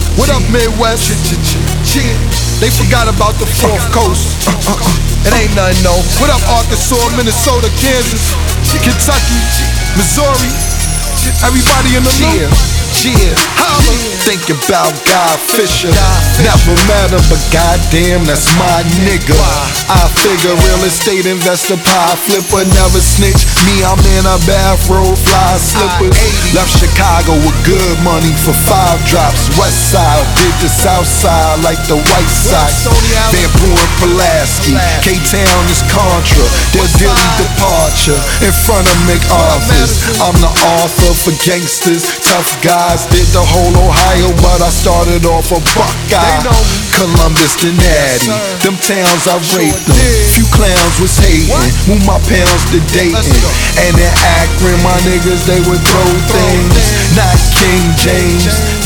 What up, Midwest? They forgot about the fourth coast. It ain't nothing, no. What up, Arkansas, Minnesota, Kansas, Kentucky, Missouri? Everybody in the loop. Holla. Think about Guy Fisher. Never met him, but goddamn, that's my nigga. I figure real estate investor, pie flipper, never snitch. Me, I'm in a bathrobe, fly slippers. Left Chicago with good money for 5 drops. West side, did the south side like the White Sox. Van Buren, Pulaski, K-Town is Contra. There's Dilly Departure in front of McArthur's. I'm the author for gangsters, tough guys. Did the whole Ohio, but I started off a Buckeye. Columbus to Natty, them towns I raped them. Few clowns was hating, move my pounds to Dayton. And in Akron, my niggas, they would throw things. Not King James,